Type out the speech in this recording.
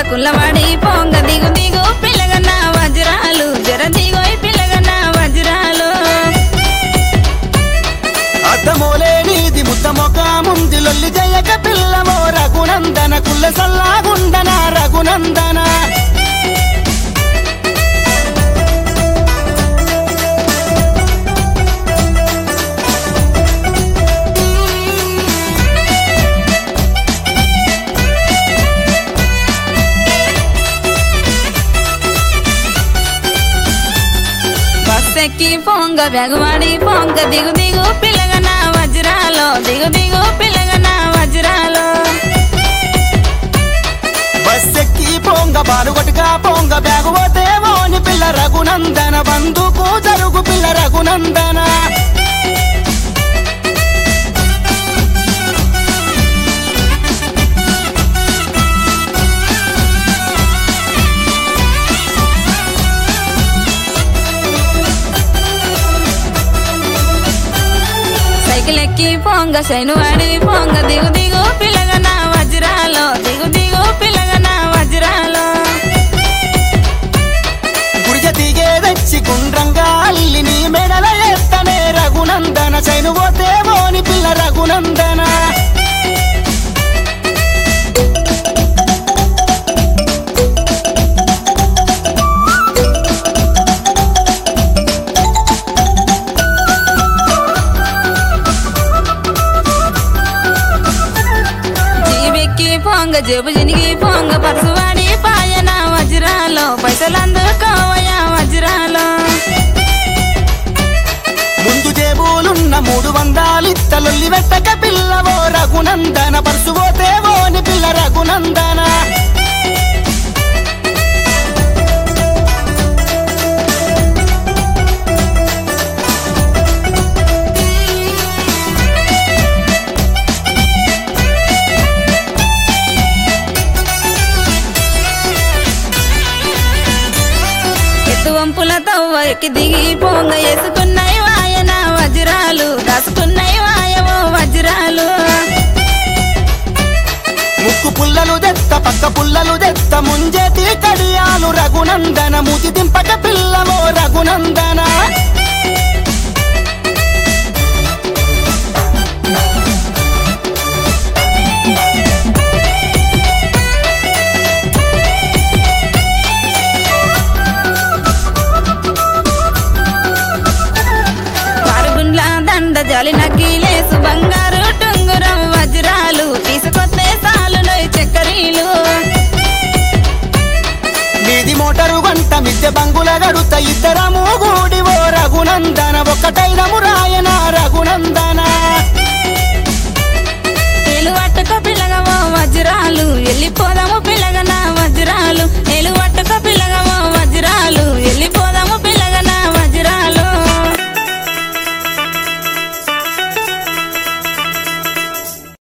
కుల్లవాడి పొంగ దిగు దిగు పిల్లగన్న వజ్రాలు జర దిగోయ్ పిల్లగన్న వజ్రాలు అద్దమోలేనిది ముద్ద మొక్క ముందు లొల్లి జయక పిల్లమో రఘునందన కుల్ల సల్లాగుండన రఘునందన బస్సెక్కి పొంగ బెగవాడి పొంగ దిగు దిగు పిల్లగన్న వజ్రాలు దిగు దిగు పిల్లగన్న వజ్రాలు బస్సెక్కి పొంగ బాలుగట్టుగా పొంగ బ్యాగుపోతే ఓని పిల్ల రఘునందన బంధుకు జరుగు పిల్ల రఘునందన సైకిలెక్కి పొంగ శైనువాడి పొంగ దిగు దిగు పిల్లగన్న వజ్రాలు దిగు దిగు పిల్లగన్న వజ్రాలు గుడిజ దిగేదచ్చి గుండ్రంగా అల్లి నీ మెడల ఎత్తనే రఘునందన చైనుపోతే ఓని పిల్ల రఘునందన పొంగ జేబు జినిగి పొంగ పరసువాడి పాయన వజ్రాలు పైసలందుకోవయ వజ్రాలు ముందు జేబులున్న 300 ఇత్తలొల్లి వెట్టక పిల్లవో రఘునందన పరుసుపోతే ఓని పిల్ల రఘునందన వంపుల తవ్వ ఎక్కి దిగి పొంగ వేసుకున్నాయి వాయన వజ్రాలు దాసుకున్నాయి వాయవో వజ్రాలు ముక్కు పుల్లలు దెత్త పక్క పుల్లలు దెత్త ముంజేతి కడియాలు రఘునందన మూతి దింపక పిల్లవో రఘునందన జాలి నక్కిలేసు బంగారు టుంగురం వజ్రాలు తీసుకొస్తే సాలులో చక్కరీలు మీది మోటరు గంట మిద్దె బంగుల గడుత ఇద్దరము గూడివో రఘునందన ఒక్కటైనము రాయన రఘునందన తేలు పట్టుకో పిల్లగవో వజ్రాలు వెళ్ళిపోదా